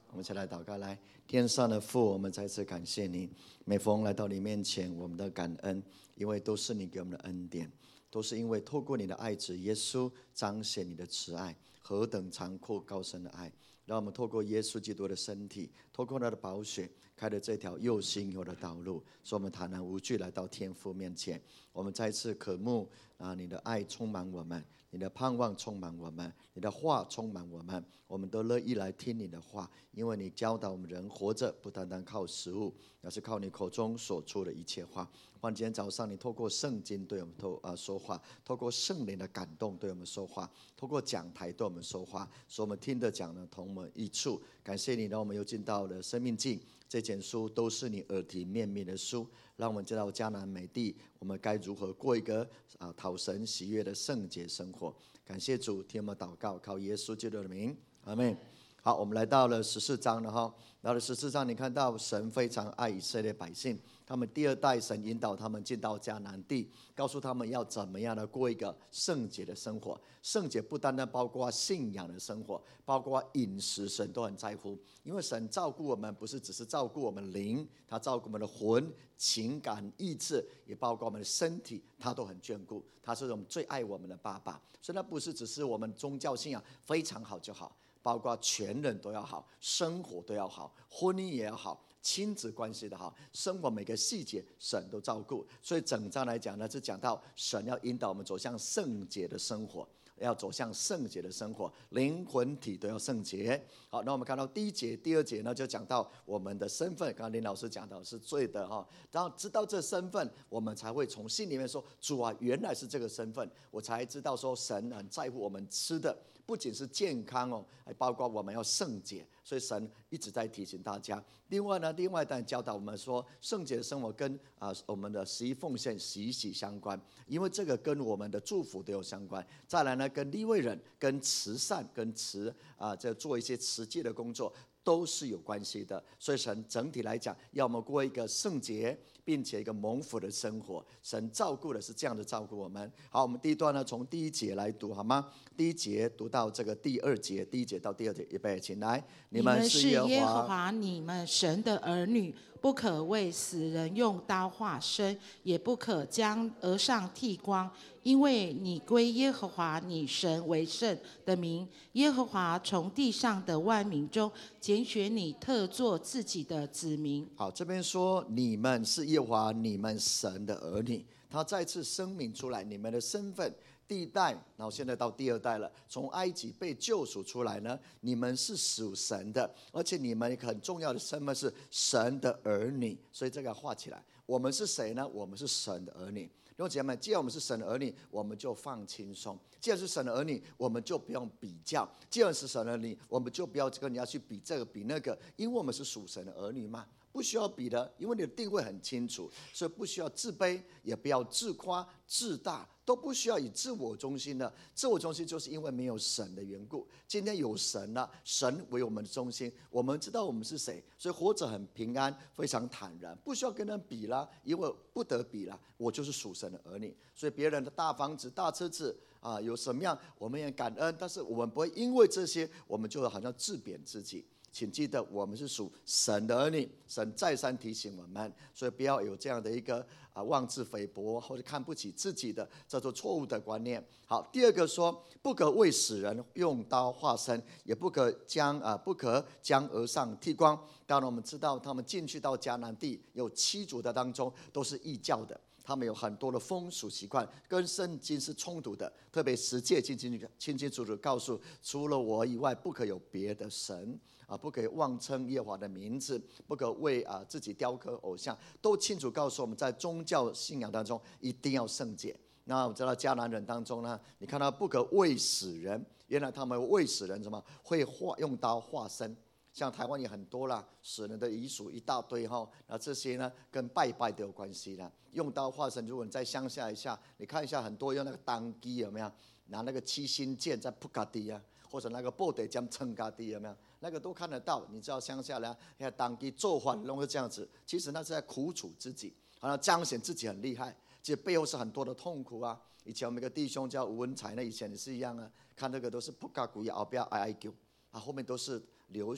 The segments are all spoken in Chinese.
我们一起来祷告。来，天上的父，我们再次感谢你，每逢来到你面前，我们的感恩，因为都是你给我们的恩典，都是因为透过你的爱子耶稣彰显你的慈爱，何等长阔高深的爱，让我们透过耶稣基督的身体，透过他的宝血，开了这条又新又的道路，使我们坦然无惧来到天父面前。我们再次渴慕你的爱充满我们，你的盼望充满我们，你的话充满我们，我们都乐意来听你的话，因为你教导我们人活着不单单靠食物，而是靠你口中所出的一切话。今天早上你透过圣经对我们说话，透过圣灵的感动对我们说话，透过讲台对我们说话，使我们听得讲呢同我们益处。感谢你，让我们又进到了生命记，这卷书都是你耳提面命的书，让我们知道迦南美地我们该如何过一个讨神喜悦的圣洁生活。感谢主，听我们祷告，靠耶稣基督的名，阿们。好，我们来到了14章了哈。到了14章，你看到神非常爱以色列百姓，他们第二代神引导他们进到迦南地，告诉他们要怎么样的过一个圣洁的生活。圣洁不单单包括信仰的生活，包括饮食，神都很在乎。因为神照顾我们，不是只是照顾我们灵，他照顾我们的魂、情感、意志，也包括我们的身体，他都很眷顾。他是我们最爱我们的爸爸，所以那不是只是我们宗教信仰非常好就好，包括全人都要好，生活都要好，婚姻也要好，亲子关系的好，生活每个细节神都照顾。所以整章来讲呢，是讲到神要引导我们走向圣洁的生活，要走向圣洁的生活，灵魂体都要圣洁。好，那我们看到第一节、第二节呢，就讲到我们的身份。刚刚林老师讲到是对的哈，然后知道这身份，我们才会从心里面说：主啊，原来是这个身份，我才知道说神很在乎我们吃的。不仅是健康哦，还包括我们要圣洁，所以神一直在提醒大家。另外当然教导我们说，圣洁的生活跟我们的十一奉献息息相关，因为这个跟我们的祝福都有相关。再来呢，跟利未人、跟慈善、跟这做一些慈济的工作都是有关系的。所以神整体来讲，要我们过一个圣洁并且一个蒙福的生活。神照顾的是这样的照顾我们。好，我们第一段呢，从第一节来读好吗？第一节读到这个第二节，第一节到第二节，预备，请来。 你们是耶和华你们神的儿女，不可为死人用刀划身，也不可将额上剃光，因为你归耶和华你神为圣的名。耶和华从地上的万民中拣选你，特作自己的子民。 好，这边说你们是耶和华你们神的儿女，他再次声明出来你们的身份。第一代，然后现在到第二代了，从埃及被救赎出来呢，你们是属神的，而且你们很重要的身份是神的儿女，所以这个要画起来。我们是谁呢？我们是神的儿女。弟兄姐妹，既然我们是神的儿女，我们就放轻松；既然是神的儿女，我们就不用比较；既然是神的儿女，我们就不要跟人家去比这个比那个，因为我们是属神的儿女嘛。不需要比的，因为你的定位很清楚，所以不需要自卑，也不要自夸自大，都不需要以自我中心的。自我中心就是因为没有神的缘故。今天有神了，神为我们的中心，我们知道我们是谁，所以活着很平安，非常坦然，不需要跟人比啦，因为不得比啦，我就是属神的儿女。所以别人的大房子、大车子有什么样，我们也感恩，但是我们不会因为这些，我们就好像自贬自己。请记得，我们是属神的儿女，神再三提醒我们，所以不要有这样的一个妄自菲薄或者看不起自己的这种错误的观念。好，第二个说，不可为死人用刀划身，也不可将额上剃光。当然，我们知道他们进去到迦南地，有7族的当中都是异教的。他们有很多的风俗习惯跟圣经是冲突的，特别10诫清清楚楚告诉，除了我以外不可有别的神不可以妄称耶和华的名字，不可为自己雕刻偶像，都清楚告诉我们在宗教信仰当中一定要圣洁。那我们知道迦南人当中呢，你看到不可为死人，原来他们为死人什么会用刀划身。像台湾也很多啦，死人的遗属一大堆哈，那这些呢跟拜拜都有关系啦。用刀划身，如果你在乡下一下，你看一下很多用那个当机有没有？拿那个七星剑在扑嘎地啊，或者那个布袋将撑嘎地有没有？那个都看得到。你知道乡下呢，那当机做法弄是这样子，其实那是在苦楚自己，好像彰显自己很厉害，其实背后是很多的痛苦啊。以前我们一个弟兄叫吴文才，那以前也是一样啊，看那个都是扑嘎骨后边哀叫后面都是流血。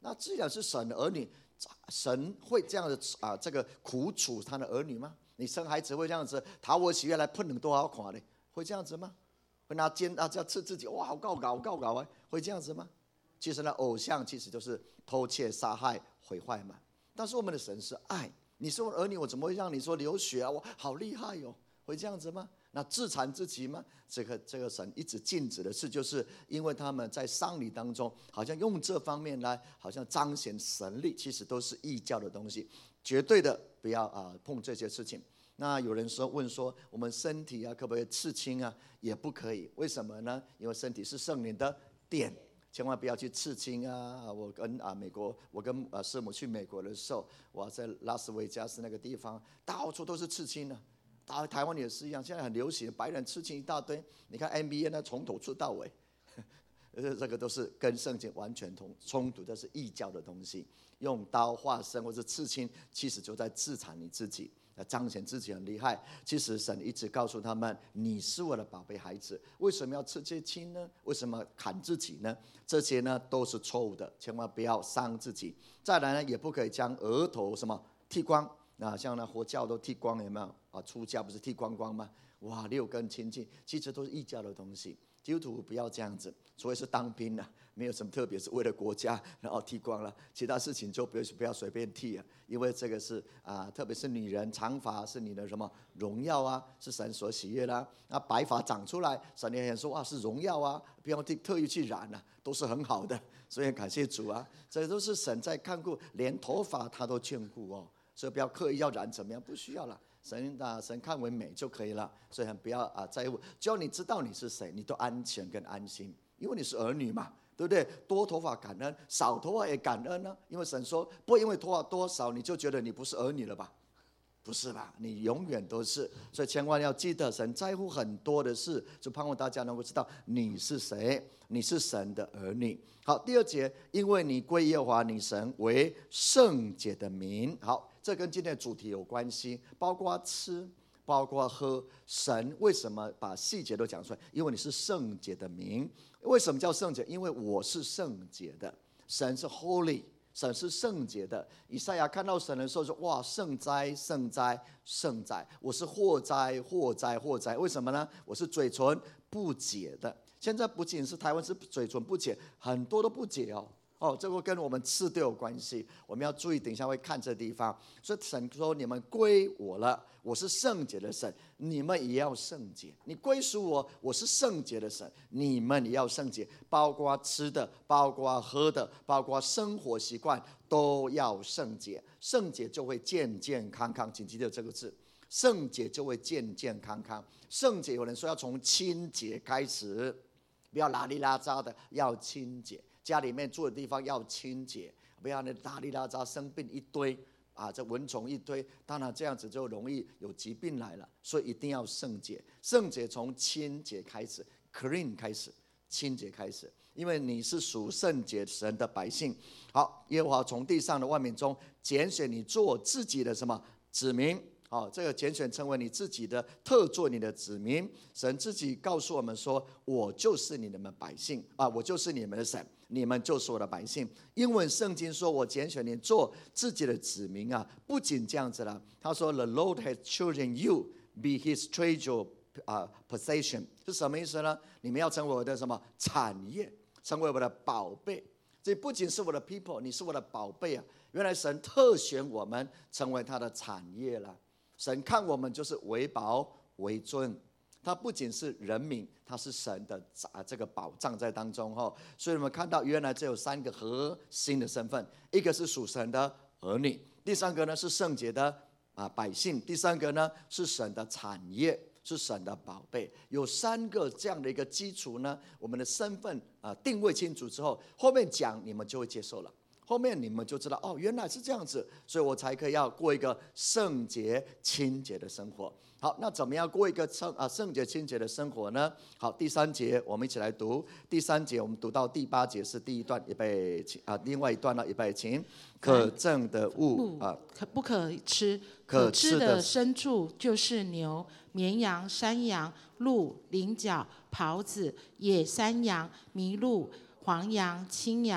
那既然是神的儿女，神会这样的这个苦楚他的儿女吗？你生孩子会这样子讨我喜悦来碰你多好看的，会这样子吗？会拿剑这样刺自己，哇，好高啊，会这样子吗？其实呢，偶像其实就是偷窃、杀害、毁坏嘛。但是我们的神是爱，你是我的儿女，我怎么会让你说流血啊？我好厉害哦，会这样子吗？那自残自己吗？这个神一直禁止的事，就是因为他们在丧礼当中，好像用这方面来，好像彰显神力，其实都是异教的东西，绝对的不要碰这些事情。那有人问说，我们身体可不可以刺青啊？也不可以，为什么呢？因为身体是圣灵的殿。千万不要去刺青啊！我跟美国，我跟师母去美国的时候，我在拉斯维加斯那个地方，到处都是刺青的。台湾也是一样，现在很流行，白人刺青一大堆。你看 NBA 呢，从头刺到尾，这个都是跟圣经完全冲突，这是异教的东西。用刀划身或者刺青，其实就在自残你自己。彰显自己很厉害，其实神一直告诉他们，你是我的宝贝孩子，为什么要刺这青呢？为什么砍自己呢？这些呢都是错误的，千万不要伤自己。再来呢，也不可以将额头剃光，像那佛教都剃光，有没有出家不是剃光光吗？哇，6根清净，其实都是异教的东西。基督徒不要这样子，除非是当兵了，没有什么特别是为了国家然后剃光了，其他事情就不要随便剃啊，因为这个是特别是女人长发是你的荣耀啊，是神所喜悦啦。那白发长出来，神也说哇是荣耀啊，不要特意去染啊，都是很好的，所以感谢主啊，这都是神在看顾，连头发他都眷顾哦，所以不要刻意要染怎么样，不需要了。神看为美就可以了，所以不要在乎。只要你知道你是谁，你都安全跟安心，因为你是儿女嘛，对不对？多头发感恩，少头发也感恩呢。因为神说，不因为头发多少你就觉得你不是儿女了吧？不是吧？你永远都是。所以千万要记得，神在乎很多的事，就盼望大家能够知道你是谁，你是神的儿女。好，第2节，因为你归耶和华你神为圣洁的民。好，这跟今天的主题有关系，包括吃，包括喝。神为什么把细节都讲出来？因为你是圣洁的民。为什么叫圣洁？因为我是圣洁的，神是 holy， 神是圣洁的。以赛亚看到神的时候说：哇，圣哉，圣哉，圣哉！我是祸哉，祸哉，祸哉！为什么呢？我是嘴唇不洁的。现在不仅是台湾是嘴唇不洁，很多都不洁哦，这个跟我们吃都有关系，我们要注意，等一下会看这地方。所以神说：你们归我了，我是圣洁的神，你们也要圣洁。你归属我，我是圣洁的神，你们也要圣洁，包括吃的，包括喝的，包括生活习惯都要圣洁。圣洁就会健健康康，请记得这个字，圣洁就会健健康康。圣洁有人说要从清洁开始，不要邋里邋遢的，要清洁。家里面住的地方要清洁，不要那邋里邋遢，生病一堆这蚊虫一堆，当然这样子就容易有疾病来了。所以一定要圣洁，圣洁从清洁开始 ，clean 开始，清洁开始，因为你是属圣洁神的百姓。好，耶和华从地上的万民中拣选你做自己的子民。这个拣选成为你自己的特作，你的子民。神自己告诉我们说：我就是你们百姓我就是你们的神，你们就是我的百姓。英文圣经说：我拣选你做自己的子民不仅这样子了，他说 The Lord has chosen you be His treasure possession 是什么意思呢？你们要成为我的产业，成为我的宝贝。这不仅是我的 people， 你是我的宝贝原来神特选我们成为他的产业了。神看我们就是为宝为尊，他不仅是人民，他是神的这个宝藏在当中所以我们看到原来这有3个核心的身份，一个是属神的儿女，第3个呢是圣洁的百姓，第3个呢是神的产业，是神的宝贝。有3个这样的一个基础呢，我们的身份定位清楚之后，后面讲你们就会接受了。后面你们就知道原来是这样子，所以我才可以要过一个圣洁清洁的生活。好，那怎么样过一个圣洁清洁的生活呢？好，第3节我们一起来读。第3节我们读到第8节是第一段，预备另外一段预备请。可憎的物不可吃，可吃的牲畜就是牛、绵羊、山羊、鹿、羚角、狍子、野山羊、麋鹿、黄羊、青羊。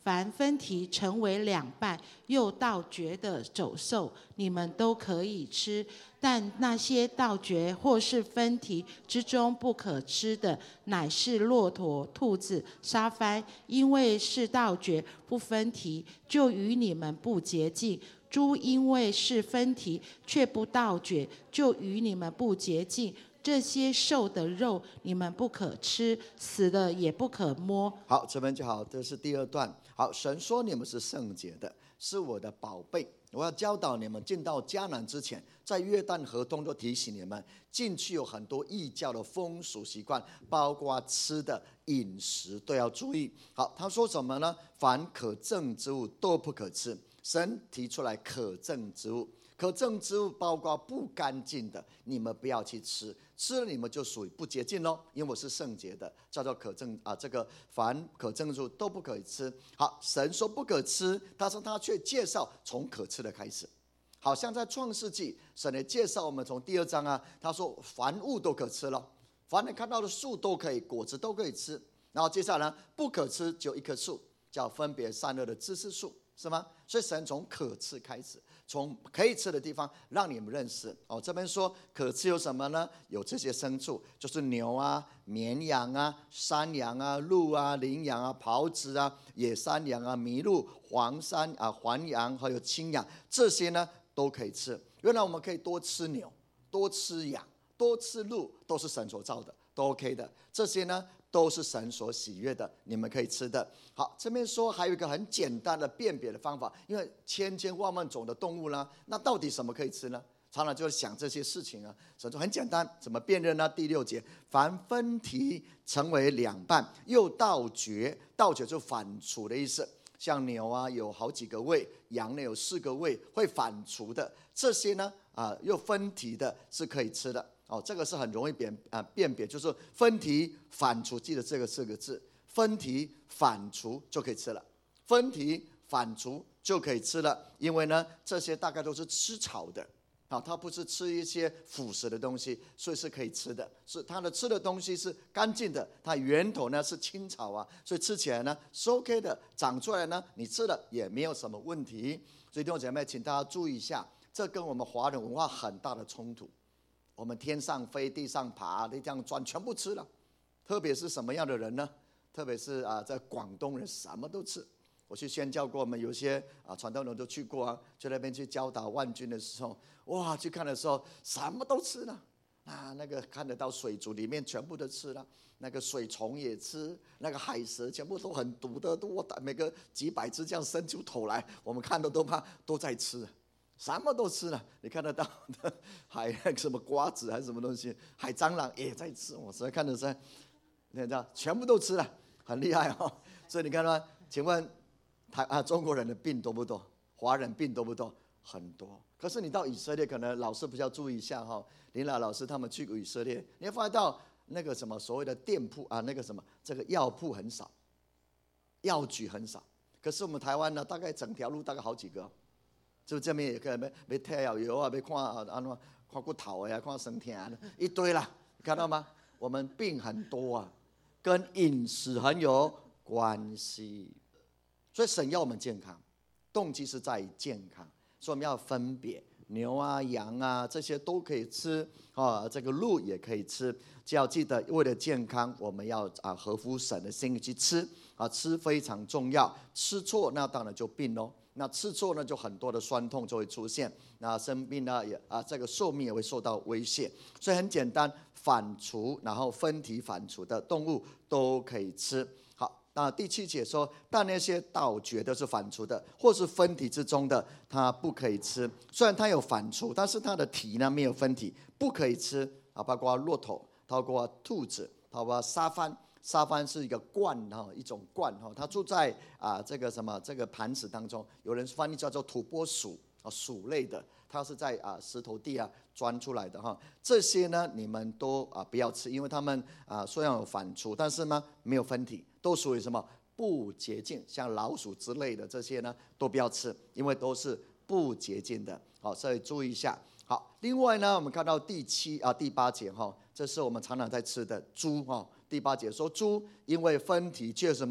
凡分蹄成为两半又倒嚼的走兽，你们都可以吃。但那些倒嚼或是分蹄之中不可吃的，乃是骆驼、兔子、沙番，因为是倒嚼不分蹄，就与你们不洁净。猪因为是分蹄却不倒嚼，就与你们不洁净。这些兽的肉你们不可吃，死的也不可摸。 好，这边就好，这是第二段。好，神说你们是圣洁的，是我的宝贝。我要教导你们，进到迦南之前，在约旦河东都提醒你们，进去有很多异教的风俗习惯，包括吃的饮食都要注意。好，他说什么呢？凡可憎之物都不可吃。神提出来可憎之物，可憎之物包括不干净的，你们不要去吃，吃了你们就属于不洁净咯，因为我是圣洁的，叫做可憎啊。这个凡可憎之物都不可以吃。好，神说不可吃，但是他却介绍从可吃的开始。好像在创世纪，神也介绍我们从第2章啊，他说凡物都可吃了，凡你看到的树都可以，果子都可以吃。然后接下来呢，不可吃就一棵树，叫分别善恶的知识树，是吗？所以神从可吃开始，从可以吃的地方让你们认识。这边说可吃有什么呢？有这些牲畜，就是牛啊、绵羊啊、山羊啊、鹿啊、羚羊啊、狍子啊、野山羊啊、麋鹿、黄羊还有青羊，这些呢都可以吃。原来我们可以多吃牛、多吃羊、多吃鹿，都是神所造的，都 OK 的。这些呢都是神所喜悦的，你们可以吃的。好，这边说还有一个很简单的辨别的方法，因为千千万万种的动物呢，那到底什么可以吃呢？常常就想这些事情啊，所以说很简单，怎么辨认呢？第6节，凡分蹄成为两半，又倒嚼，倒嚼就反刍的意思。像牛啊有好几个胃，羊呢有4个胃，会反刍的，这些呢又分蹄的是可以吃的。这个是很容易辨别，就是分蹄反刍，记得这个4个字，分蹄反刍就可以吃了，分蹄反刍就可以吃了。因为呢，这些大概都是吃草的，它不是吃一些腐蚀的东西，所以是可以吃的。是它的吃的东西是干净的，它源头呢是青草啊，所以吃起来呢是 OK 的，长出来呢你吃了也没有什么问题。所以弟兄姐妹，请大家注意一下，这跟我们华人文化很大的冲突。我们天上飞地上爬这样钻全部吃了，特别是什么样的人呢？特别是在广东人什么都吃。我去宣教过，我们有些传道人都去过啊，去那边去教导万军的时候，哇，去看的时候什么都吃了那个看得到水族里面全部都吃了，那个水虫也吃，那个海蛇全部都很毒的，每个几百只这样伸出头来，我们看的都在吃。什么都吃了，你看得到的海什么瓜子还是什么东西，海蟑螂也在吃，我实在看得出来，你知道全部都吃了，很厉害哦。所以你看到，请问中国人的病多不多？华人病多不多？很多。可是你到以色列，可能老师比较注意一下哈。林老师他们去过以色列，你会发现到那个什么所谓的店铺那个什么这个药铺很少，药局很少。可是我们台湾呢，大概整条路大概好几个。是不是这边也可以要贴药油啊，要看骨头呀，看身体一堆啦，看到吗？我们病很多啊，跟饮食很有关系。所以神要我们健康，动机是在于健康，所以我们要分别牛啊、羊啊这些都可以吃这个鹿也可以吃。只要记得为了健康，我们要合乎神的心意去吃吃非常重要。吃错那当然就病咯。那吃错呢，就很多的酸痛就会出现，那生病呢也这个寿命也会受到威胁。所以很简单，反刍然后分蹄反刍的动物都可以吃。好，那第7节说，但那些倒嚼的是反刍的，或是分蹄之中的，它不可以吃。虽然它有反刍，但是它的蹄呢没有分蹄，不可以吃包括骆驼，包括兔子，包括沙番。沙番是一个鹳一种鹳它住在这个什么这个盘子当中，有人翻译叫做土拨鼠鼠类的，它是在石头地钻出来的这些呢你们都不要吃，因为它们虽然有反刍，但是呢没有分蹄，都属于什么不洁净，像老鼠之类的这些呢都不要吃，因为都是不洁净的。好，所以注意一下。好，另外呢我们看到第8节这是我们常常在吃的猪第8节说，猪因为分蹄却什么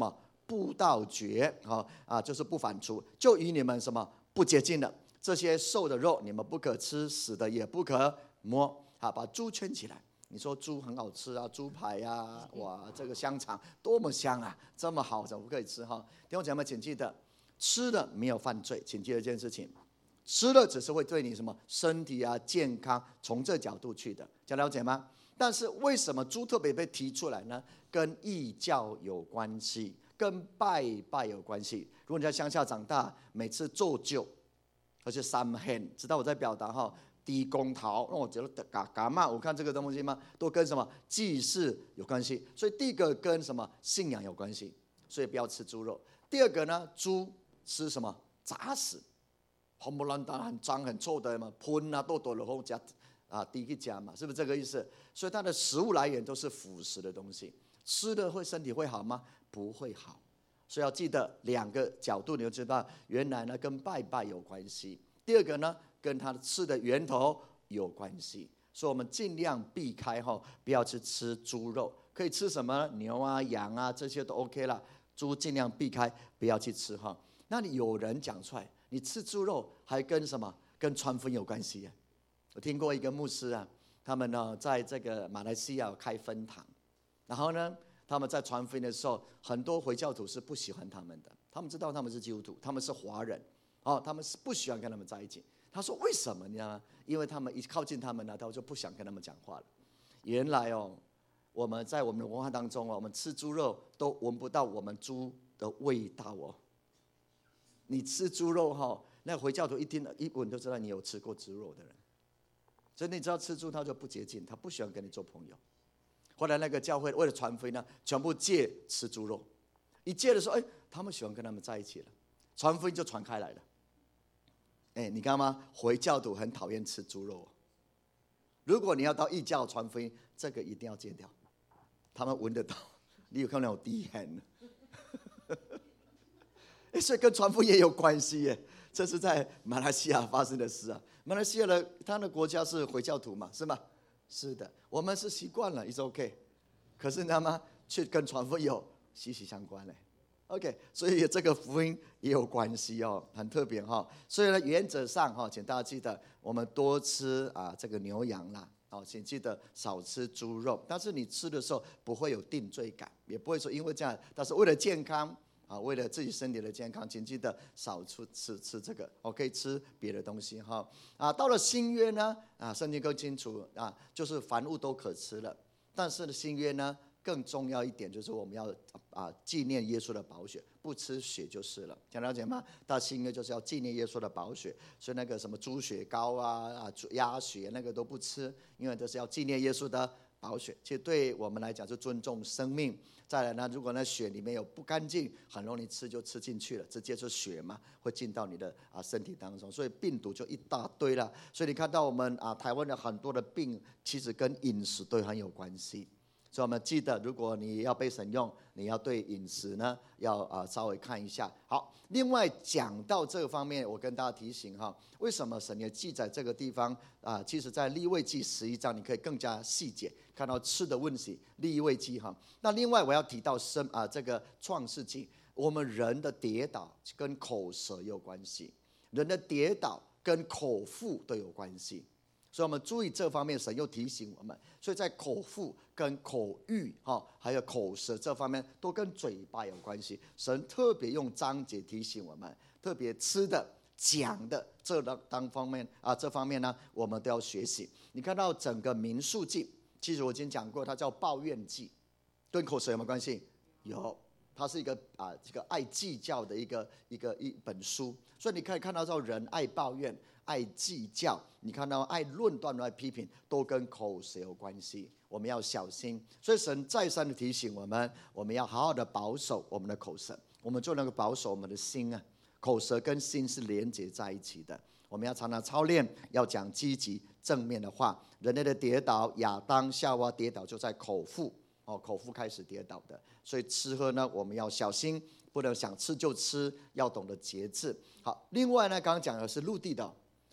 布道绝，就是不反刍，就与你们什么不洁净的。这些瘦的肉你们不可吃，死的也不可摸。把猪圈起来。你说猪很好吃啊，猪排啊，哇，这个香肠多么香啊，这么好，怎么不可以吃哈？弟兄姐妹，请记得，吃的没有犯罪，请记得一件事情，吃的只是会对你什么身体啊、健康，从这角度去的，这样了解吗？但是为什么猪特别被提出来呢？跟异教有关系，跟拜有关系。如果你在乡下长大，每次做旧，而且三hen，知道我在表达哈。低公桃，那我觉得嘎嘛，我看这个东西吗？都跟什么祭祀有关系。所以第一个跟什么信仰有关系，所以不要吃猪肉。第二个呢，猪吃什么杂食，红不乱当很脏很臭的嘛，喷啊、豆豆然后加滴去加嘛，是不是这个意思？所以它的食物来源都是腐蚀的东西，吃的身体会好吗？不会好。所以要记得两个角度，你就知道原来呢跟拜有关系。第二个呢，跟他吃的源头有关系，所以我们尽量避开不要去吃猪肉，可以吃什么牛啊、羊啊，这些都 OK 了。猪尽量避开，不要去吃哈。那你有人讲出来，你吃猪肉还跟什么？跟传福音有关系。我听过一个牧师啊，他们呢在这个马来西亚有开分堂，然后呢他们在传福音的时候，很多回教徒是不喜欢他们的，他们知道他们是基督徒，他们是华人。他们是不喜欢跟他们在一起。他说为什么呢？因为他们一靠近他们呢，他就不想跟他们讲话了。原来我们在我们的文化当中我们吃猪肉都闻不到我们猪的味道你吃猪肉那回教徒一听一闻就知道你有吃过猪肉的人。所以你知道吃猪他就不洁净，他不喜欢跟你做朋友。后来那个教会为了传福音呢，全部戒吃猪肉。一戒的时候，他们喜欢跟他们在一起了，传福音就传开来了。你看吗？回教徒很讨厌吃猪肉。如果你要到异教传福音，这个一定要戒掉。他们闻得到，你有看到有低痕，所以跟传福音也有关系耶。这是在马来西亚发生的事啊。马来西亚的他的国家是回教徒嘛，是吗？是的，我们是习惯了 ，is OK。可是你知道吗？却跟传福音有息息相关嘞。OK， 所以这个福音也有关系很特别所以呢，原则上请大家记得，我们多吃这个牛羊啦，请记得少吃猪肉。但是你吃的时候不会有定罪感，也不会说因为这样，但是为了健康为了自己身体的健康，请记得少吃这个，可以吃别的东西到了新约呢圣经更清楚就是凡物都可吃了。但是呢，新约呢更重要一点就是我们要纪念耶稣的宝血，不吃血就是了，想了解吗？到新约就是要纪念耶稣的宝血，所以那个什么猪血糕鸭血那个都不吃，因为这是要纪念耶稣的宝血。其实对我们来讲是尊重生命。再来呢，如果那血里面有不干净，很容易吃就吃进去了，直接是血嘛，会进到你的身体当中，所以病毒就一大堆了。所以你看到我们台湾的很多的病，其实跟饮食都很有关系。所以我们记得，如果你要被神用，你要对饮食呢要稍微看一下。好，另外讲到这个方面，我跟大家提醒为什么神也记载这个地方其实在利未记11章，你可以更加细节看到吃的问题。利未记那另外我要提到这个创世纪，我们人的跌倒跟口舌有关系，人的跌倒跟口腹都有关系。所以我们注意这方面，神又提醒我们，所以在口腹跟口欲还有口舌这方面都跟嘴巴有关系。神特别用章节提醒我们，特别吃的讲的这方面呢，我们都要学习。你看到整个民数记，其实我已经讲过，它叫抱怨记，跟口舌有没有关系？有，它是一个这个爱计较的一本书。所以你可以看到说，人爱抱怨、爱计较，你看到爱论断、爱批评，都跟口舌有关系，我们要小心。所以神再三的提醒我们，我们要好好的保守我们的口舌。我们就能够保守我们的心口舌跟心是连接在一起的。我们要常常操练，要讲积极正面的话。人类的跌倒，亚当夏娃跌倒就在口腹口腹开始跌倒的。所以吃喝呢，我们要小心，不能想吃就吃，要懂得节制。好，另外呢，刚刚讲的是陆地的。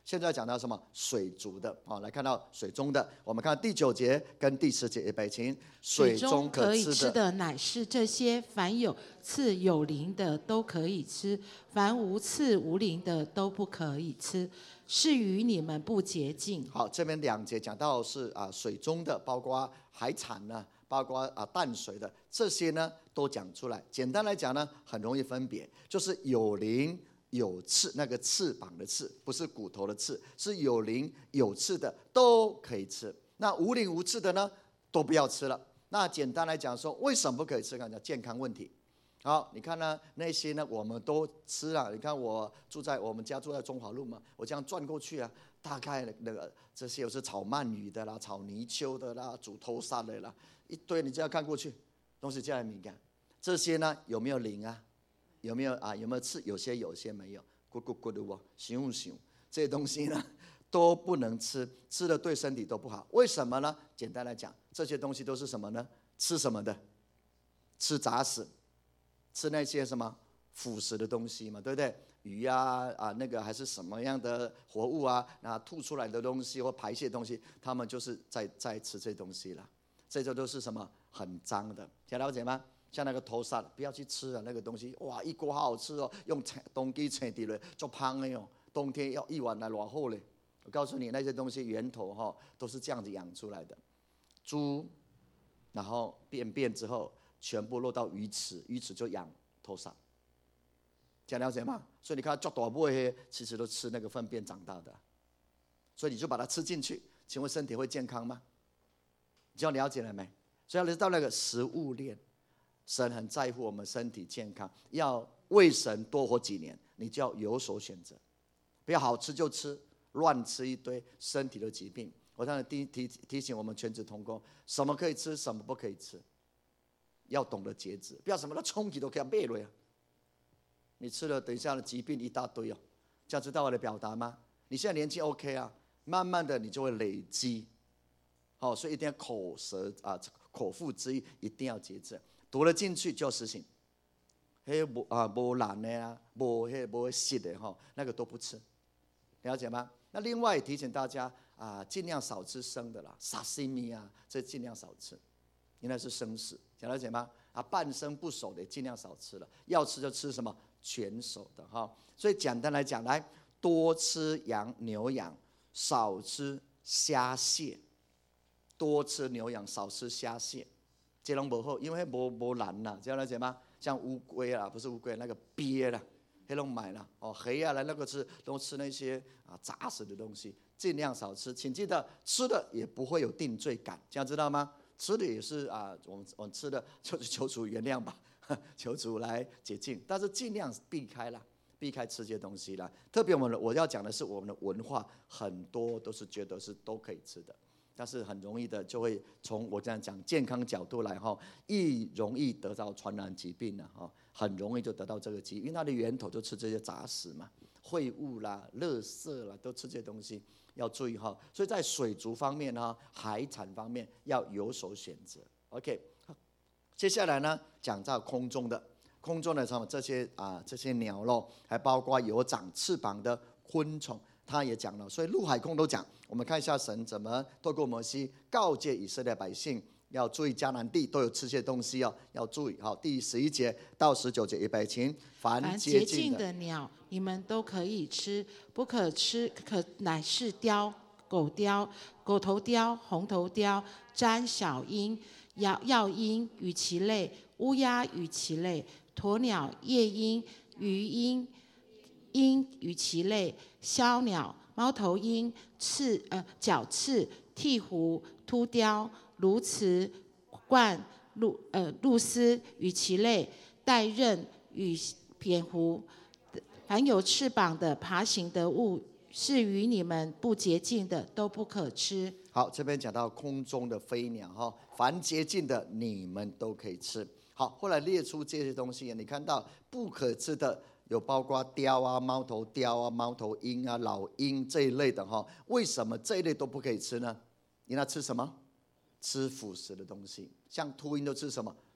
现在讲到什么？水族的来看到水中的，我们看第9节跟第10节，预备起。 水中可以吃的乃是这些，凡有刺有鳞的都可以吃，凡无刺无鳞的都不可以吃，是与你们不洁净。 好，这边2节讲到是水中的，包括海产呢，包括淡水的，这些呢都讲出来。简单来讲呢，很容易分别，就是有鳞有刺，那个翅膀的刺，不是骨头的刺，是有鳞有刺的都可以吃。那无鳞无刺的呢，都不要吃了。那简单来讲说，为什么不可以吃？看讲健康问题。好，你看呢，那些呢我们都吃了。你看我们家住在中华路嘛，我这样转过去啊，大概那个这些有是炒鳗鱼的啦，炒泥鳅的啦，煮头沙的啦，一堆，你这样看过去，都是这样敏感。这些呢有没有鳞啊？有没有刺？有些没有，咕咕咕的哦，熊熊，这些东西呢都不能吃，吃了对身体都不好。为什么呢？简单来讲，这些东西都是什么呢？吃什么的？吃杂食，吃那些什么腐蚀的东西嘛，对不对？鱼啊那个还是什么样的活物啊，那吐出来的东西或排泄的东西，他们就是在吃这些东西了。这些都是什么？很脏的，了解吗？像那个头沙，不要去吃啊，那个东西哇，一锅好好吃哦，用冬季切底了，做胖的哟。冬天要1碗来多厚嘞？我告诉你，那些东西源头都是这样子养出来的。猪，然后便之后全部落到鱼池，鱼池就养头沙，这样了解吗？所以你看，做大尾的其实都吃那个粪便长大的，所以你就把它吃进去，请问身体会健康吗？你要了解了没？所以要知道那个食物链。神很在乎我们身体健康，要为神多活几年，你就要有所选择，不要好吃就吃，乱吃一堆，身体的疾病。我当然提醒我们全职同工，什么可以吃，什么不可以吃，要懂得节制，不要什么都冲击都给它背了呀。你吃了，等一下的疾病一大堆哦，这样知道我的表达吗？你现在年纪 OK 啊，慢慢的你就会累积，所以一定要口腹之欲一定要节制。读了进去就要实行，没烂的啊，没湿的那个都不吃，了解吗？那另外提醒大家尽量少吃生的啦，沙西米啊，这尽量少吃，因为是生食，了解吗？半生不熟的尽量少吃了，要吃就吃什么全熟的所以简单来讲，来多吃牛羊，少吃虾蟹，多吃牛羊，少吃虾蟹。这拢不好，因为没烂啦，这样了解吗？像乌龟啦，不是乌龟，那个鳖啦，那拢买啦，黑啊来那个都吃那些杂食的东西，尽量少吃。请记得，吃的也不会有定罪感，这样知道吗？吃的也是我们吃的就是求主原谅吧，求主来解禁，但是尽量避开吃这些东西啦。特别我要讲的是我们的文化，很多都是觉得是都可以吃的。但是很容易的就会从我这样讲健康角度来容易得到传染疾病了很容易就得到这个疾病，因为它的源头就吃这些杂食嘛，秽物啦、垃圾啦，都吃这些东西，要注意所以在水族方面海产方面要有所选择。OK， 接下来呢讲到空中的什么这些鸟肉，还包括有长翅膀的昆虫。他也讲了，所以陆海空都讲。我们看一下神怎么透过摩西告诫以色列百姓，要注意迦南地都有吃些东西要注意。第11节到19节，预备起。凡洁净的鸟，你们都可以吃，不可吃乃是雕、狗雕、狗头雕、红头雕、瞻小鹰、药鹰与其类、乌鸦与其类、鸵鸟、夜鹰、鱼鹰与其类、枭鸟、猫头鹰、角刺、鹈鹕、秃雕、鸬鹚、鹳、鹭鸶与其类、带刃与蝙蝠，凡有翅膀的爬行的物，是与你们不洁净的，都不可吃。 好，这边讲到空中的飞鸟凡洁净的你们都可以吃。好，后来列出这些东西，你看到不可吃的有包括雕啊、猫头雕啊、猫头鹰啊、老鹰这一类的为什么这一类都不可以吃呢？因为它吃什么？吃腐蚀的东西。像秃鹰都吃什么？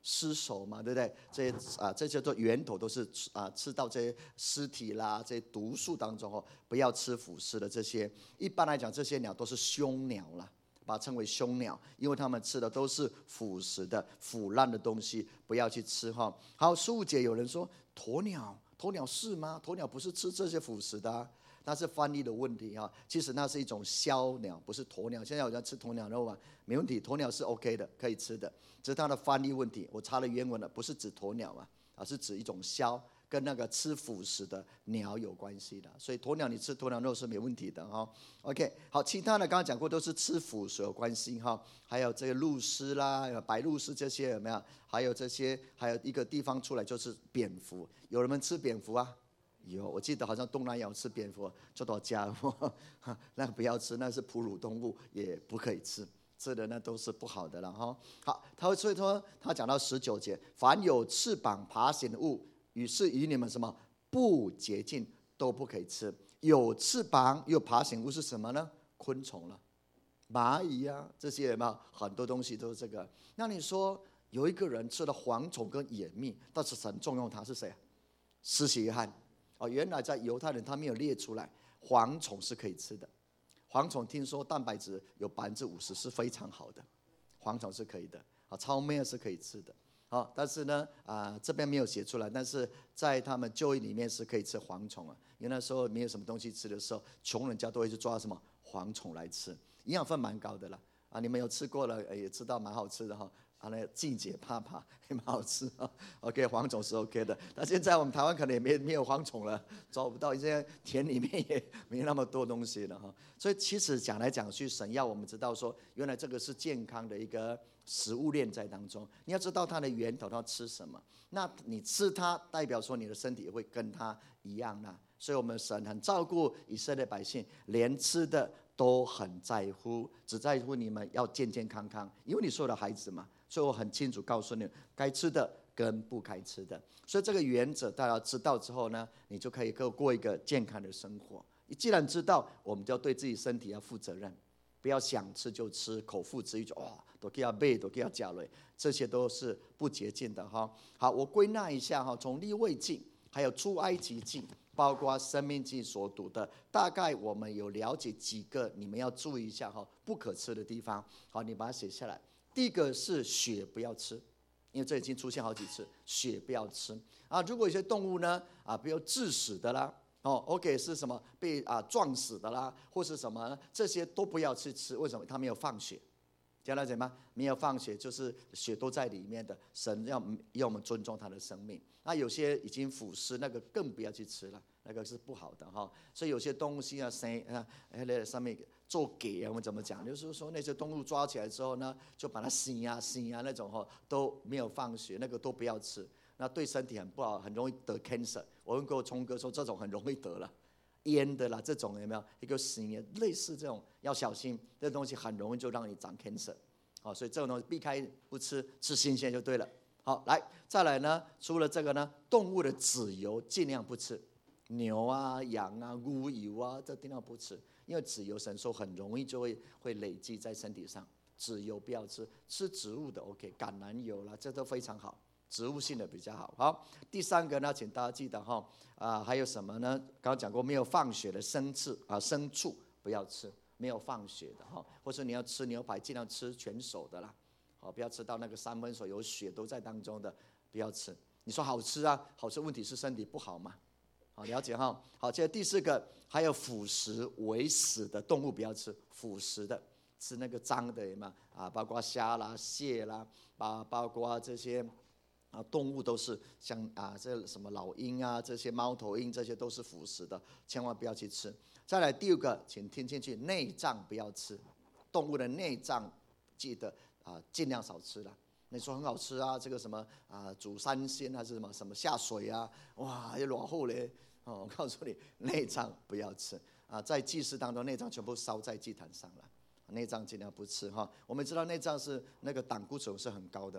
尸首嘛，对不对？这些都源头都是吃到这些尸体啦，这些毒素当中哦，不要吃腐尸的这些。一般来讲，这些鸟都是凶鸟啦，把它称为凶鸟，因为它们吃的都是腐蚀的、腐烂的东西，不要去吃哈。好，15节有人说鸵鸟是吗？鸵鸟不是吃这些腐蚀的啊。那是翻译的问题啊，其实那是一种枭鸟，不是鸵鸟。现在有人吃鸵鸟肉吗？没问题，鸵鸟是 OK 的，可以吃的，只是它的翻译问题。我查了原文了，不是指鸵鸟啊，是指一种枭，跟那个吃腐蚀的鸟有关系的。所以鸵鸟你吃鸵鸟肉是没问题的哈。OK， 好，其他的刚刚讲过都是吃腐蚀有关系哈，还有这个鹭鸶啦、白鹭鸶这些有没有？还有这些，还有一个地方出来就是蝙蝠，有人们吃蝙蝠啊？有，我记得好像东南亚吃蝙蝠，做到家伙，那个不要吃，那是哺乳动物，也不可以吃，吃的那都是不好的了哈。好，所以说他讲到19节，凡有翅膀爬行的物，与你们什么不洁净，都不可以吃。有翅膀又爬行物是什么呢？昆虫了，蚂蚁啊，这些有没有？很多东西都是这个。那你说有一个人吃了蝗虫跟野蜜，但是神重用他是谁？施洗约翰。原来在犹太人他没有列出来，蝗虫是可以吃的。蝗虫听说蛋白质有50%是非常好的，蝗虫是可以的。糙麦是可以吃的。但是呢，这边没有写出来，但是在他们旧约里面是可以吃蝗虫啊。因为那时候没有什么东西吃的时候，穷人家都会去抓什么蝗虫来吃，营养分蛮高的了。你们有吃过了，也知道蛮好吃的哈。那季节怕也蛮好吃啊。OK， 蝗虫是 OK 的。但现在我们台湾可能也没有蝗虫了，找不到，现在田里面也没那么多东西了哈。所以其实讲来讲去，神要我们知道说，原来这个是健康的一个食物链在当中。你要知道它的源头，它要吃什么。那你吃它，代表说你的身体也会跟它一样啦。所以我们神很照顾以色列百姓，连吃的都很在乎，只在乎你们要健健康康，因为你是我的孩子嘛。所以我很清楚告诉你，该吃的跟不该吃的。所以这个原则大家知道之后呢，你就可以过一个健康的生活。你既然知道，我们就要对自己身体要负责任，不要想吃就吃，口腹之欲就都给它背，都给它加了，这些都是不洁净的哈。好，我归纳一下哈，从利未记还有出埃及记，包括申命记所读的，大概我们有了解几个，你们要注意一下哈，不可吃的地方。好，你把它写下来。第一个是血不要吃，因为这已经出现好几次，血不要吃啊。如果有些动物呢比如致死的啦，OK 是什么被撞死的啦，或是什么这些都不要去吃。为什么？它没有放血，讲了解吗？没有放血就是血都在里面的，神要我们尊重他的生命。那有些已经腐蚀，那个更不要去吃了，那个是不好的哈。所以有些东西那上面做给我们怎么讲？就是说那些动物抓起来之后呢，就把它洗啊那种都没有放血，那个都不要吃，那对身体很不好，很容易得 cancer。我问过聪哥说，这种很容易得了，腌的啦这种有没有？一个洗类似这种要小心，这东西很容易就让你长 cancer。所以这种东西避开不吃，吃新鲜就对了。好，来再来呢，除了这个呢，动物的脂油尽量不吃，牛啊、羊啊、乌油啊，这尽量不吃。因为脂油神说很容易就会累积在身体上，脂油不要吃，吃植物的 OK， 橄榄油啦，这都非常好，植物性的比较好。好，第三个呢，请大家记得还有什么呢？刚刚讲过，没有放血的牲畜不要吃，没有放血的或者你要吃牛排，尽量吃全熟的啦，不要吃到那个3分熟有血都在当中的，不要吃。你说好吃啊，好吃，问题是身体不好嘛。好，了解哈。好，接着第4个，还有腐蚀为死的动物不要吃，腐蚀的，吃那个脏的嘛包括虾啦、蟹啦，包括这些动物都是像这什么老鹰啊，这些猫头鹰，这些都是腐蚀的，千万不要去吃。再来第5个，请听进去，内脏不要吃，动物的内脏记得尽量少吃了。你说很好吃啊，这个什么煮3鲜还是什么下水啊，哇，又软厚嘞。我告诉你，内脏不要吃在祭祀当中，内脏全部烧在祭坛上了，内脏尽量不吃哈。我们知道内脏是那个胆固醇是很高的嘛，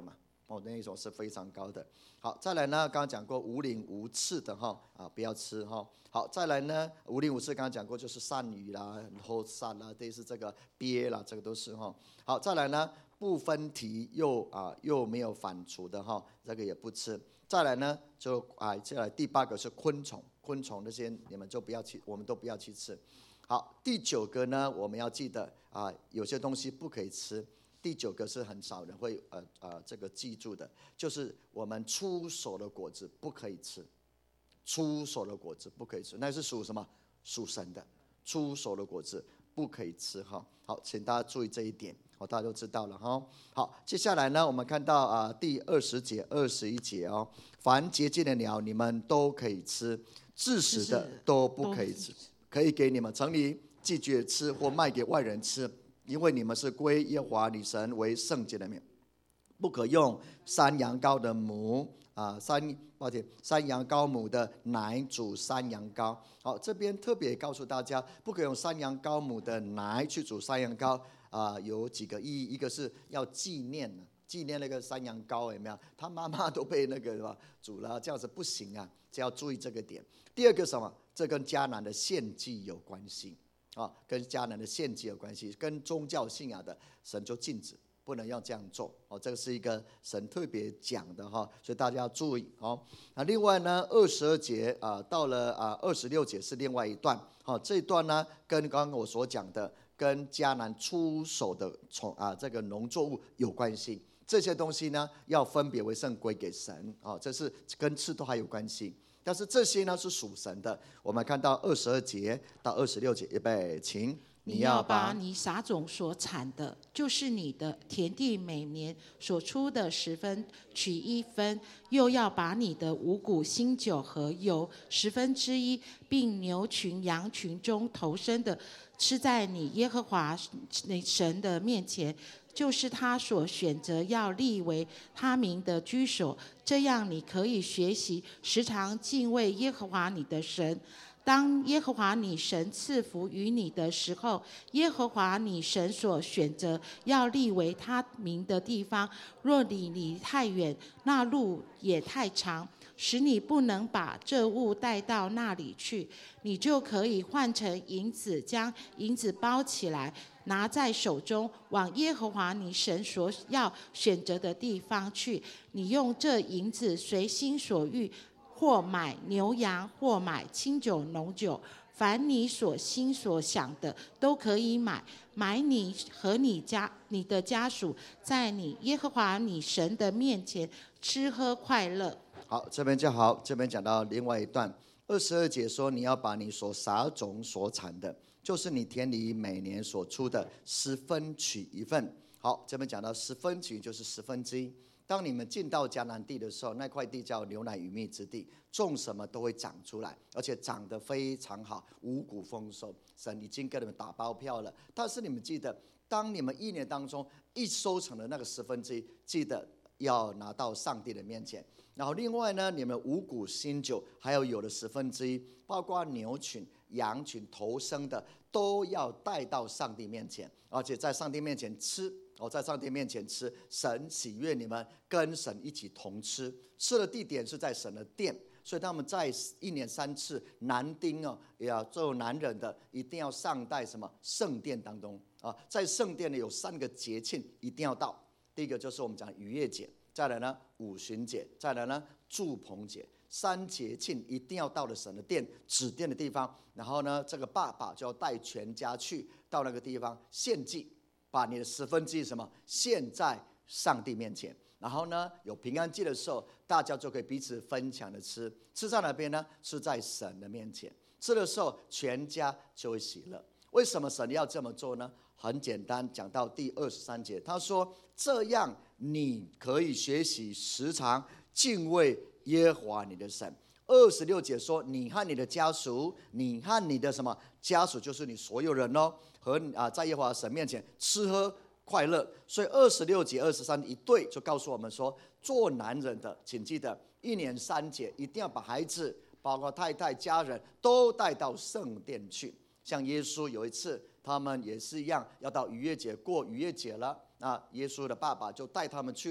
那一种是非常高的。好，再来呢，刚刚讲过无鳞无刺的不要吃好，再来呢，无鳞无刺刚刚讲过，就是鳝鱼啦、后鳝啦，类似这个鳖啦，这个都是好，再来呢，不分蹄又没有反刍的这个也不吃。再来呢，接下来第8个是昆虫那些你们就不要去，我们都不要去吃。好，第9个呢，我们要记得有些东西不可以吃。第9个是很少人会这个记住的，就是我们出手的果子不可以吃。出手的果子不可以吃，那是属什么？属神的。出手的果子不可以吃好，请大家注意这一点，大家都知道了好，接下来呢，我们看到第20节、21节凡洁净的鸟你们都可以吃，致死的都不可以吃，可以给你们城里寄居吃或卖给外人吃，因为你们是归耶和华你神为圣洁的民。不可用山羊羔的母山羊羔母的奶煮山羊羔。好，这边特别告诉大家，不可用山羊羔母的奶去煮山羊羔有几个意义。一个是要纪念那个山羊羔，有没有？他妈妈都被那个煮了，这样子不行啊，就要注意这个点。第二个什么？这跟迦南的献祭有关系跟迦南的献祭有关系，跟宗教信仰的神就禁止。不能要这样做这个是一个神特别讲的所以大家要注意另外呢，22节到了26节是另外一段这一段呢跟刚刚我所讲的跟迦南出手的这个农作物有关系。这些东西呢要分别为圣归给神这是跟吃都还有关系，但是这些呢是属神的。我们看到22节到26节，预备，请。 你要把你撒种所产的，就是你的田地每年所出的10分取1分，又要把你的五谷、新酒和油1/10，并牛群、羊群中头生的，吃在你耶和华神的面前，就是他所选择要立为他名的居所。这样你可以学习时常敬畏耶和华你的神。当耶和华你神赐福于你的时候，耶和华你神所选择要立为他名的地方，若你离太远，那路也太长，使你不能把这物带到那里去，你就可以换成银子，将银子包起来，拿在手中，往耶和华你神所要选择的地方去。你用这银子随心所欲，或买牛羊，或买清酒浓酒，凡你所心所想的都可以买你和你的家属，在你耶和华你神的面前吃喝快乐。 好，这边就好，这边讲到另外一段22节说，你要把你所撒种所产的，就是你田里每年所出的10分取1份。好，这边讲到10分取就是1/10。当你们进到迦南地的时候，那块地叫牛奶与蜜之地，种什么都会长出来，而且长得非常好，五谷丰收。神已经给你们打包票了。但是你们记得，当你们1年当中一收成的那个1/10，记得要拿到上帝的面前。然后另外呢，你们五谷、新酒还有的1/10，包括牛群、羊群头生的，都要带到上帝面前，而且在上帝面前吃。在上帝面前吃，神喜悦你们跟神一起同吃。吃的地点是在神的殿，所以他们在1年3次，男丁也要做男人的一定要上在什么圣殿当中在圣殿里有3个节庆一定要到。第一个就是我们讲逾越节，再来呢五旬节，再来呢住棚节，3节庆一定要到了神的殿指定的地方。然后呢，这个爸爸就要带全家去到那个地方献祭。把你的1/10什么献在上帝面前，然后呢，有平安祭的时候，大家就可以彼此分享的吃。吃在哪边呢？吃在神的面前。吃的时候，全家就会喜乐。为什么神要这么做呢？很简单，讲到第23节，他说：“这样你可以学习时常敬畏耶和华你的神。”26节说：“你和你的家属，你和你的什么家属，就是你所有人和在耶和华神面前吃喝快乐。”所以26节、23一对就告诉我们说，做男人的请记得1年3节一定要把孩子，包括太太、家人都带到圣殿去。像耶稣有一次，他们也是一样要到逾越节过逾越节了，那耶稣的爸爸就带他们去了。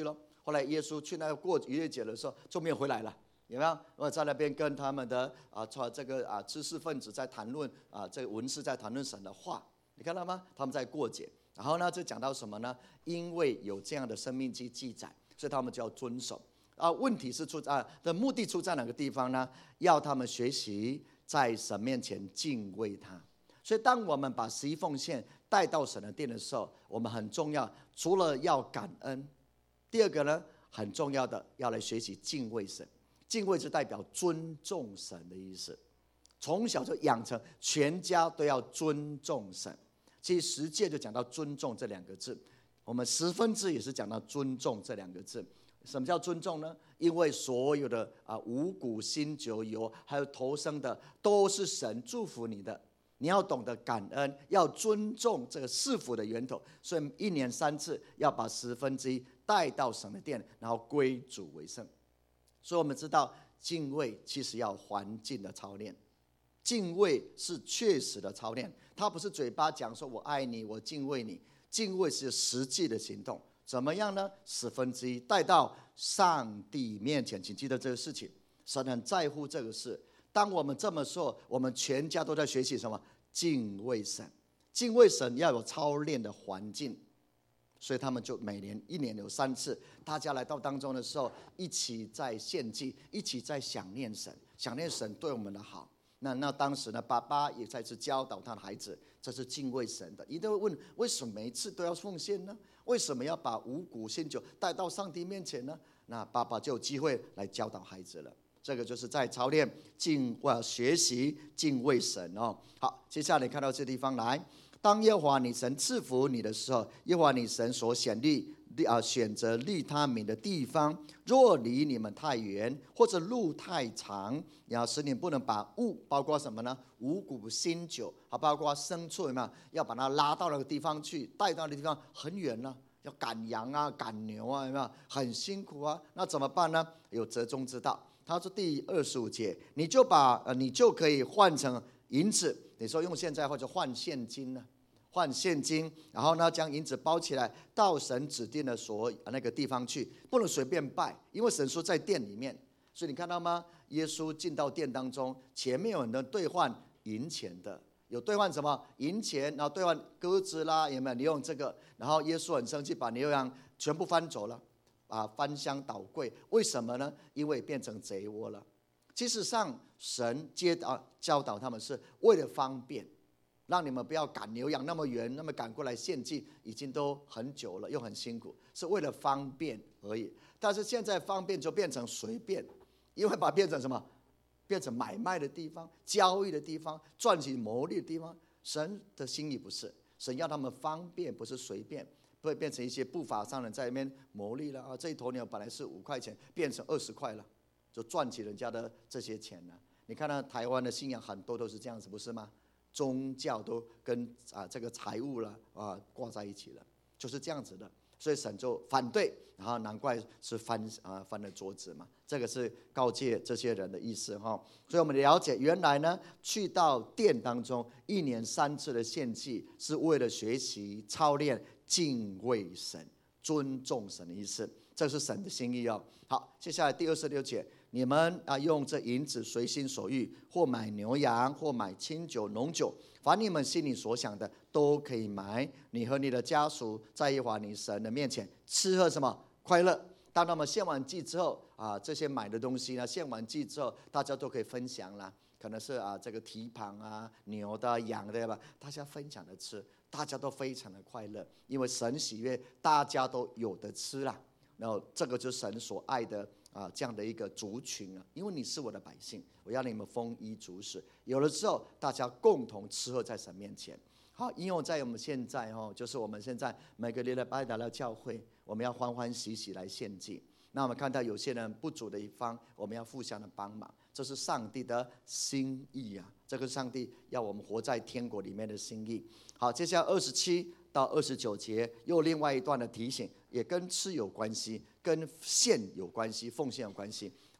后来耶稣去那个过逾越节的时候就没有回来了，有没有？我在那边跟他们的这个知识分子在谈论这个文士在谈论神的话，你看到吗？他们在过节，然后呢就讲到什么呢？因为有这样的生命记载，所以他们就要遵守。问题是的目的出在哪个地方呢？要他们学习在神面前敬畏他。所以当我们把十一奉献带到神的殿的时候，我们很重要，除了要感恩，第二个呢，很重要的要来学习敬畏神。敬畏是代表尊重神的意思，从小就养成全家都要尊重神。其实10诫就讲到尊重这2个字，我们10分之也是讲到尊重这2个字。什么叫尊重呢？因为所有的五谷新酒油还有头生的都是神祝福你的，你要懂得感恩，要尊重这个赐福的源头。所以1年3次要把10分之一带到神的殿，然后归主为圣。所以我们知道敬畏其实要环境的操练，敬畏是确实的操练，它不是嘴巴讲说我爱你我敬畏你，敬畏是实际的行动。怎么样呢？10分之一带到上帝面前，请记得这个事情，神很在乎这个事。当我们这么说，我们全家都在学习什么？敬畏神。敬畏神要有操练的环境，所以他们就每年1年有3次，大家来到当中的时候，一起在献祭，一起在想念神，想念神对我们的好。那当时呢，爸爸也再次教导他的孩子，这是敬畏神的。一定会问，为什么每一次都要奉献呢？为什么要把五谷新酒带到上帝面前呢？那爸爸就有机会来教导孩子了。这个就是在操练学习敬畏神哦。好，接下来看到这地方来，当耶和华你神赐福你的时候，耶和华你神所选择立他名的地方，若离你们太远，或者路太长，要使你不能把物，包括什么呢？五谷新酒，包括牲畜，有没有？要把它拉到那个地方去，带到那个地方很远呢，要赶羊啊，赶牛啊，有没有？很辛苦啊。那怎么办呢？有折中之道。他说第25节，你就可以换成银子，你说用现在或者换现金呢？换现金，然后呢，将银子包起来，到神指定的那个地方去，不能随便拜，因为神说在殿里面。所以你看到吗？耶稣进到殿当中，前面有很多兑换银钱的，有兑换什么银钱，然后兑换鸽子啦，有没有？你用这个，然后耶稣很生气，把牛羊全部翻走了，翻箱倒柜。为什么呢？因为变成贼窝了。其实上，神教导他们是为了方便。让你们不要赶牛羊那么远，那么赶过来献祭，已经都很久了，又很辛苦，是为了方便而已。但是现在方便就变成随便，因为把它变成什么？变成买卖的地方、交易的地方、赚取牟利的地方。神的心意不是，神要他们方便，不是随便，不会变成一些不法商人在那边牟利了这一头牛本来是5块钱，变成20块了，就赚起人家的这些钱了。你看到台湾的信仰很多都是这样子，不是吗？宗教都跟这个财务了挂在一起了，就是这样子的，所以神就反对，然后难怪是翻了桌子嘛。这个是告诫这些人的意思哈。所以我们了解，原来呢，去到殿当中1年3次的献祭，是为了学习操练敬畏神、尊重神的意思，这是神的心意哦。好，接下来第26节。你们用这银子随心所欲，或买牛羊，或买清酒、浓酒，凡你们心里所想的，都可以买。你和你的家属在耶和华你神的面前吃喝什么快乐。当他们献完祭之后这些买的东西呢，献完祭之后，大家都可以分享啦。可能是这个蹄膀牛的、羊的，对吧？大家分享的吃，大家都非常的快乐，因为神喜悦，大家都有的吃啦。然后这个就是神所爱的这样的一个族群因为你是我的百姓，我要你们丰衣足食。有了之后，大家共同吃喝在神面前。好，应用在我们现在就是我们现在每个礼拜来到教会，我们要欢欢喜喜来献祭。那我们看到有些人不足的一方，我们要互相的帮忙，这是上帝的心意这个上帝要我们活在天国里面的心意。好，接下来27到29节又另外一段的提醒，也跟吃有关系，跟献有关系，奉献有关系。我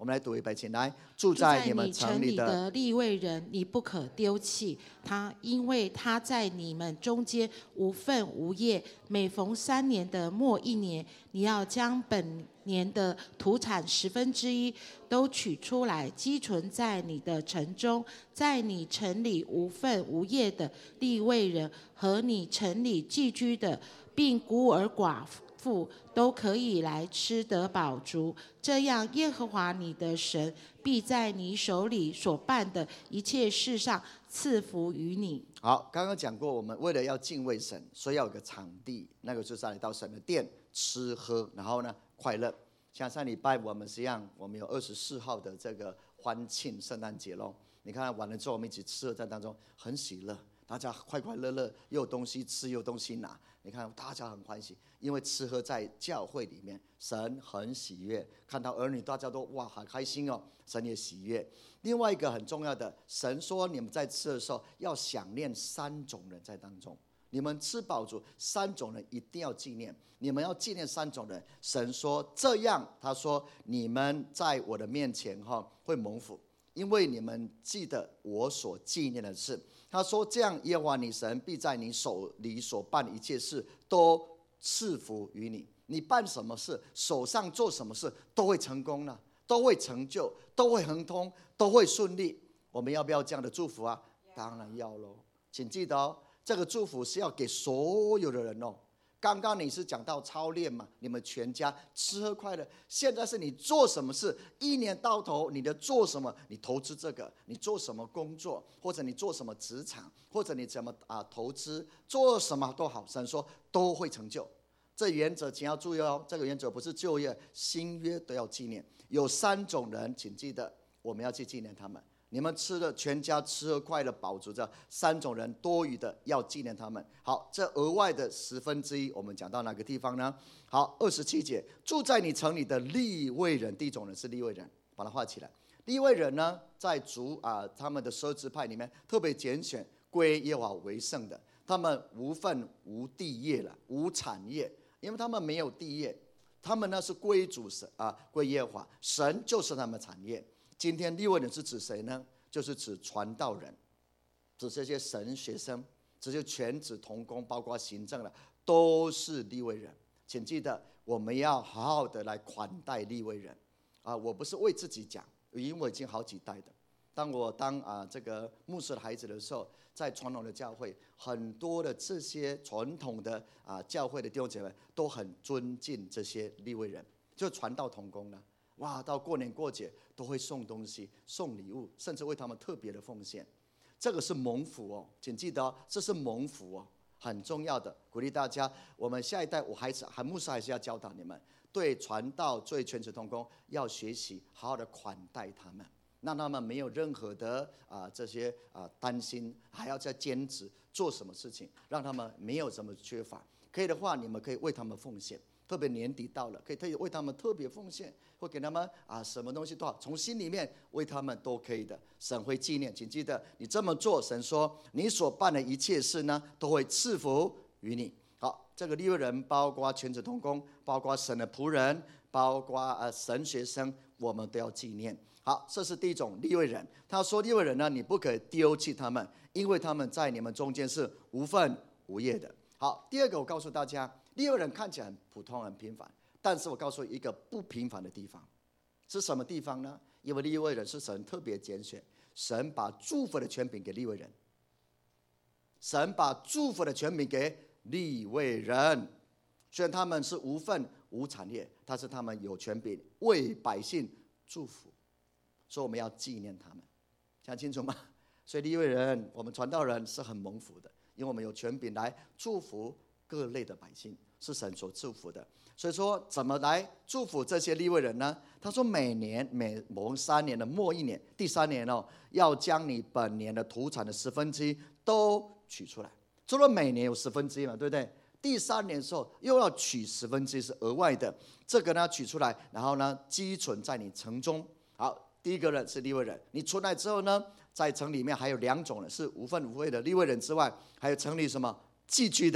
我们来读一遍，请来。住在你们城里的利未人，你不可丢弃他，因为他在你们中间无分无业。每逢3年的末1年，你要将本年的土产1/10都取出来，积存在你的城中。在你城里无分无业的利未人和你城里寄居的，并孤儿寡妇都可以来吃得饱足。这样，耶和华你的神必在你手里所办的一切事上赐福于你。 好，刚刚讲过，我们为了要敬畏神，所以要有个场地，那个就是来到神的殿吃喝，然后呢快乐。像上礼拜我们实际上我们有24号的这个欢庆圣诞节咯。你看完了之后，我们一起吃喝在当中很喜乐，大家快快乐乐，又有东西吃又有东西拿。你看大家很欢喜，因为吃喝在教会里面，神很喜悦，看到儿女大家都哇好开心哦，神也喜悦。另外一个很重要的，神说你们在吃的时候要想念3种人在当中，你们吃饱足，3种人一定要纪念，你们要纪念3种人。神说这样，他说你们在我的面前会蒙福，因为你们记得我所纪念的事。他说这样，耶和华你神必在你手里所办的一切事都赐福于你。你办什么事，手上做什么事都会成功了，都会成就，都会亨通，都会顺利。我们要不要这样的祝福啊？当然要咯。请记得哦，这个祝福是要给所有的人哦。刚刚你是讲到操练嘛，你们全家吃喝快乐。现在是你做什么事，1年到头你的做什么，你投资这个，你做什么工作，或者你做什么职场，或者你怎么投资，做什么都好，神说都会成就。这原则请要注意哦，这个原则不是旧约，新约都要纪念。有3种人，请记得我们要去纪念他们。你们吃的全家吃喝快乐饱足，这3种人多余的要纪念他们。好，这额外的1/10，我们讲到哪个地方呢？好，27节，住在你城里的利未人，第一种人是利未人，把它画起来。利未人呢，在他们的12支派里面特别拣选归耶和华为圣的，他们无分无地业了，无产业，因为他们没有地业，他们呢是归主神归耶和华，神就是他们的产业。今天利未人是指谁呢？就是指传道人，指这些神学生，这些全职同工，包括行政的，都是利未人。请记得，我们要好好的来款待利未人我不是为自己讲，因为我已经好几代的。当我当这个牧师的孩子的时候，在传统的教会，很多的这些传统的教会的弟兄姐妹都很尊敬这些利未人，就传道同工呢。哇，到过年过节都会送东西、送礼物，甚至为他们特别的奉献。这个是蒙福哦，请记得哦，这是蒙福哦，很重要的。鼓励大家，我们下一代，我牧师还是要教导你们，对传道、对全职同工要学习，好好的款待他们，让他们没有任何的这些担心，还要再兼职做什么事情，让他们没有什么缺乏。可以的话，你们可以为他们奉献。特别年底到了，可以为他们特别奉献，或给他们什么东西都好，从心里面为他们都可以的，神会纪念。请记得，你这么做，神说你所办的一切事呢，都会赐福于你。好，这个利未人包括全职同工，包括神的仆人，包括神学生，我们都要纪念。好，这是第一种利未人。他说利未人呢，你不可丢弃他们，因为他们在你们中间是无分无业的。好，第二个我告诉大家，利未人看起来很普通很平凡，但是我告诉你一个不平凡的地方，是什么地方呢？因为利未人是神特别拣选，神把祝福的权柄给利未人，神把祝福的权柄给利未人。虽然他们是无份无产业，但是他们有权柄为百姓祝福，所以我们要纪念他们，讲清楚吗？所以利未人，我们传道人是很蒙福的，因为我们有权柄来祝福各类的百姓，是神所祝福的。所以说，怎么来祝福这些利未人呢？他说，每逢3年的末1年，第3年要将你本年的土产的1/10都取出来。除了每年有1/10嘛，对不对？第3年的时候又要取1/10，是额外的。这个呢取出来，然后呢积存在你城中。好，第一个人是利未人，你出来之后呢，在城里面还有2种人，是无分无业的利未人之外，还有城里什么寄居的，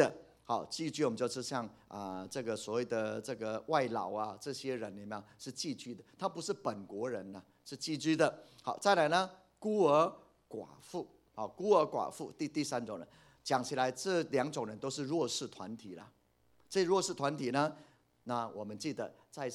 好，寄居我们就是像这个所谓的这个外劳啊，这些人有没有是寄居的？他不是本国人呐，是寄居的。好，再来呢，孤儿寡妇。好，孤儿寡妇第三种人，讲起来这2种人都是弱势团体啦。这弱势团体呢，那我们记得在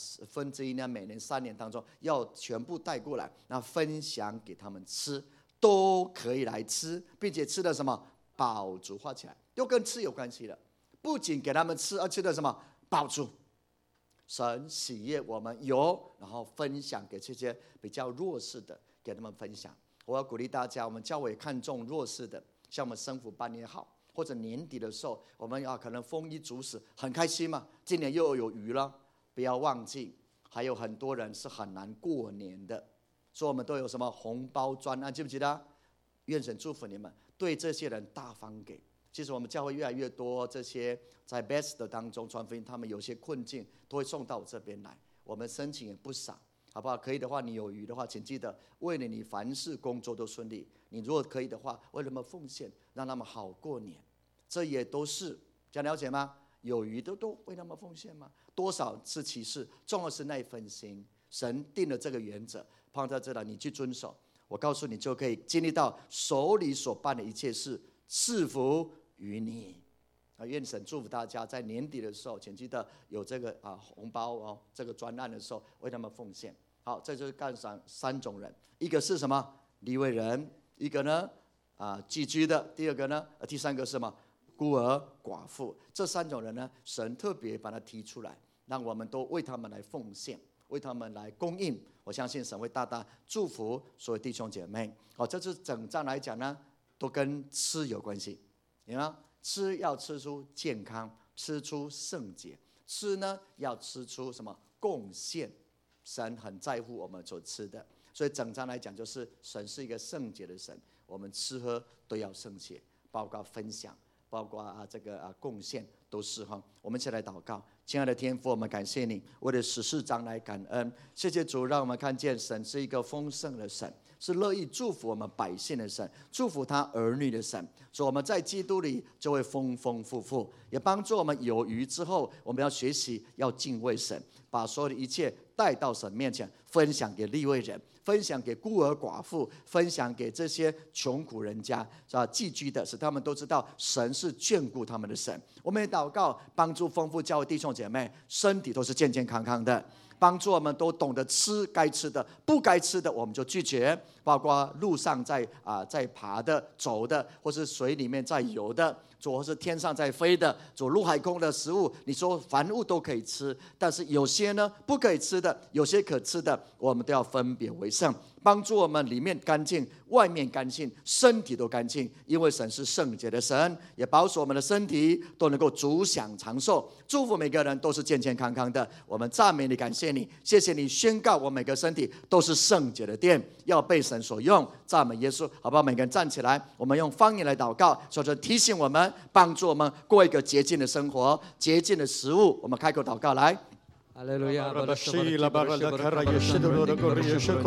1/10呢，每年3年当中要全部带过来，那分享给他们吃，都可以来吃，并且吃的什么饱足化起来，都跟吃有关系的。不仅给他们吃，而吃的什么饱足。神喜悦我们有，然后分享给这些比较弱势的，给他们分享。我要鼓励大家，我们教会看重弱势的，像我们生辅班也好，或者年底的时候，我们可能丰衣足食，很开心嘛。今年又有余了，不要忘记，还有很多人是很难过年的，所以我们都有什么红包专案，记不记得？愿神祝福你们，对这些人大方给。其实我们教会越来越多这些在 Best 当中传福音，他们有些困境都会送到我这边来，我们申请也不少。好不好？可以的话，你有余的话，请记得为了你凡事工作都顺利。你如果可以的话，为他们奉献，让他们好过年，这也都是这样了解吗？有余的都为他们奉献吗？多少是其次，重要是那一份心。神定了这个原则，放在这里，你去遵守。我告诉你，就可以经历到手里所办的一切事赐福于你。愿神祝福大家，在年底的时候，请记得有这个红包这个专案的时候，为他们奉献。好，这就是干3种人，一个是什么？利未人，一个呢寄居的，第二个呢第三个是什么？孤儿寡妇。这3种人呢，神特别把它提出来，让我们都为他们来奉献，为他们来供应。我相信神会大大祝福所有弟兄姐妹。好，这是整章来讲呢，都跟吃有关系，你看，吃要吃出健康，吃出圣洁，吃呢要吃出什么贡献。神很在乎我们所吃的，所以整章来讲，就是神是一个圣洁的神，我们吃喝都要圣洁，包括分享，包括这个贡献都是哈。我们一起来祷告。亲爱的天父，我们感谢你，为了14章来感恩，谢谢主，让我们看见神是一个丰盛的神，是乐意祝福我们百姓的神，祝福他儿女的神。所以我们在基督里就会丰丰富富，也帮助我们有余之后，我们要学习要敬畏神，把所有的一切带到神面前，分享给利未人，分享给孤儿寡妇，分享给这些穷苦人家，是吧？寄居的，使他们都知道神是眷顾他们的神。我们也祷告，帮助丰富教会弟兄姐妹身体都是健健康康的，帮助我们都懂得吃该吃的，不该吃的我们就拒绝，包括路上在爬的、走的，或是水里面在游的，或是天上在飞的，陆海空的食物，你说凡物都可以吃，但是有些呢不可以吃的，有些可吃的，我们都要分别为圣，帮助我们里面干净，外面干净，身体都干净，因为神是圣洁的神，也保守我们的身体都能够足享长寿，祝福每个人都是健健康康的。我们赞美你，感谢你，谢谢你宣告我每个身体都是圣洁的殿，要被神所用。赞美耶稣，好不好？每个人站起来，我们用方言来祷告，说着提醒我们，帮助我们过一个洁净的生活，洁净的食物。我们开口祷告来。 Hallelujah.